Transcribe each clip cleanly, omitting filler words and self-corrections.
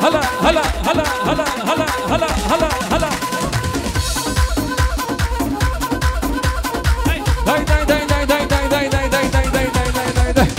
هلا هلا هلا هلا هلا هلا هلا هلا داي داي داي داي داي داي داي داي داي داي داي داي داي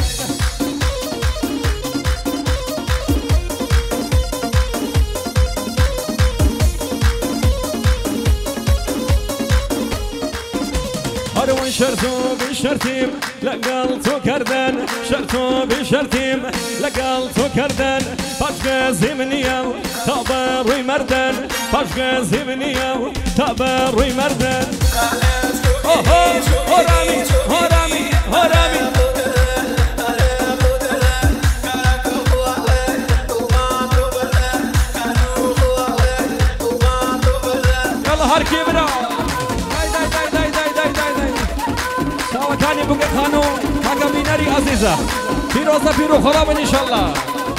هروان شرتو بشرتيم لقلتو كردن شرتو بشرتيم لقلتو كردن باشقازي منياو تابروي مردن باشقازي منياو تابروي مردن اوه هرامي هرامي هرامي يلا هركي برا كاني بوك خانو هاكا بيناري عزيزة فيروزة فيرو خراب ان شاء الله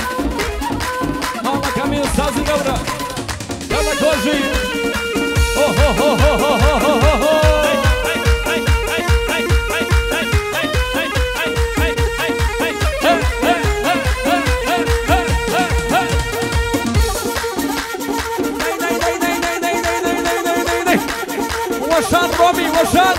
ماما كامي استاذي قبرة يلا كوجي اوه اوه اوه اوه اوه اوه وشان روبي وشان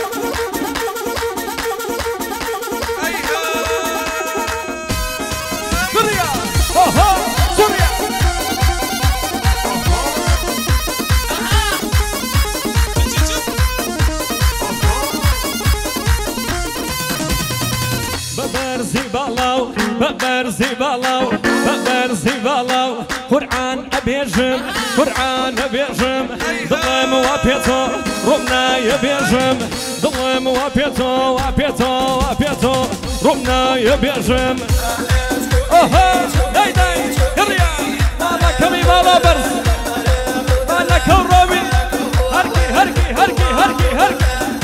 ببرزي بالاو ببرزي بالاو قرآن أبيجم قرآن أبيجم ظلم وابيتو رمنا يبيجم ظلم وابيتو وابيتو وابيتو رمنا يبيجم اوه داي داي يريا مالا كمي مالا برز مالا كوروبي هركي هركي هركي هركي هركي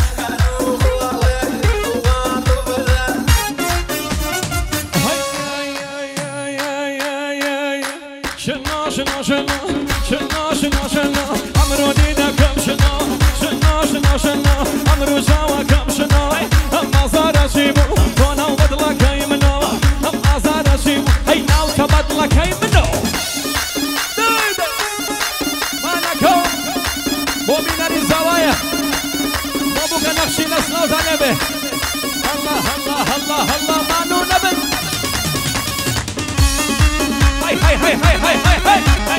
شنا شنا شنا عمرو دينا كم شنا شنا شنا شنا عمرو جاوا كم شنا اما زار شيبو كونا وبدلا كاي منو اما زار شيبو هي ناو كبدلا كاي منو مانا كو بوبينا الزوايا بابو كنقشي نسنا زنبه الله الله الله الله مانو نبن هاي هاي هاي هاي هاي هاي هاي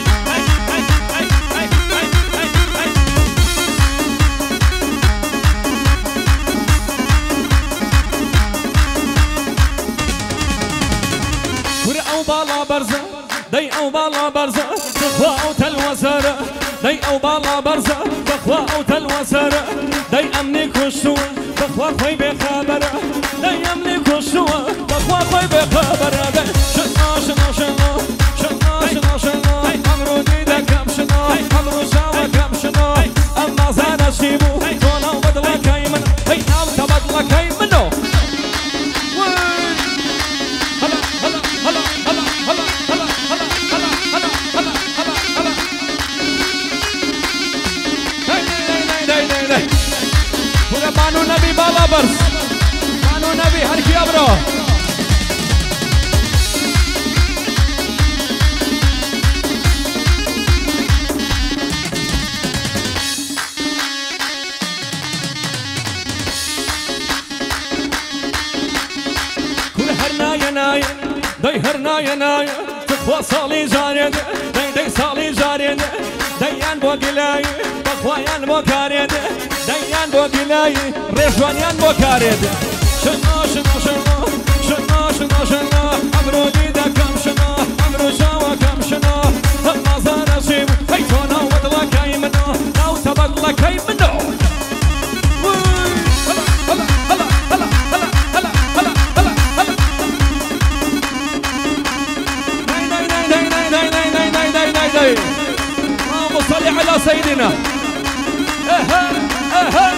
بالا برزة دي او بالا برزة تخوى او تلوسرة دي او بالا برزة تخوى او تلوسرة دي امني كشوة تخوى خوي بخبرة دي امني كشوة تخوى خوي بخبرة شنا شنا شنا شنا شنا شنا امرو ديدا كم شنا امرو شاوة كم شنا اما زانا شيبو كونا وبدلا كاي منو هي ناو تبدلا كاي منو مانو نبي بالا برز مانو نبي هركي ابرو كل هرنا ينايا دي هرنا ينايا تخوى صالي جاريد دي صالي جاريد ديان بو قلاي بخويان بو كاريد ديان بو قلاي رجوانيان بو كاريد شنا شنا شنا شنا شنا شنا عمرو ديدا كم شنا عمرو جاوا كم شنا اما زار شيب هيتونا ودلا كاي منو ناو تبدلا كاي منو هلا هلا هلا هلا هلا هلا هلا هلا داي داي داي داي داي داي داي داي داي اللهم صل على سيدنا اها اها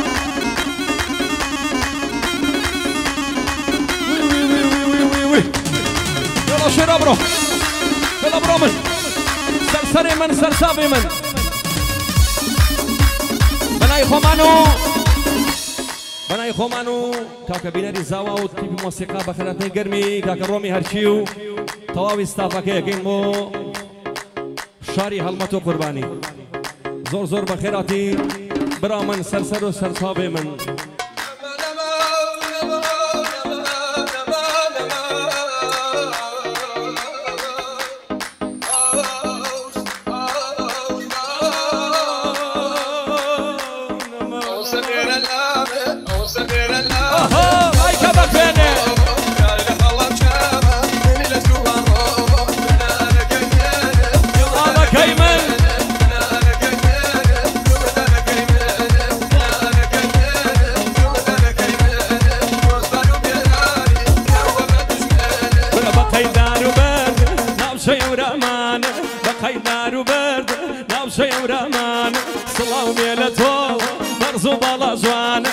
يلا شير ابرو يلا ابرو من سرسري من سرسابي من بناي خمانو بناي خمانو كاكا بيناري زاوا وتيب موسيقى بخيراتني قرمي كاكا رومي هرشيو تەواوی ستافەکەیەکەین بۆ شاری هەڵمەت و قوربانی زۆر زۆر بە خێراتی برا من سەرسەر و سەرچاوێ من سڵاو مێلە تۆ بەرز و باڵا جوان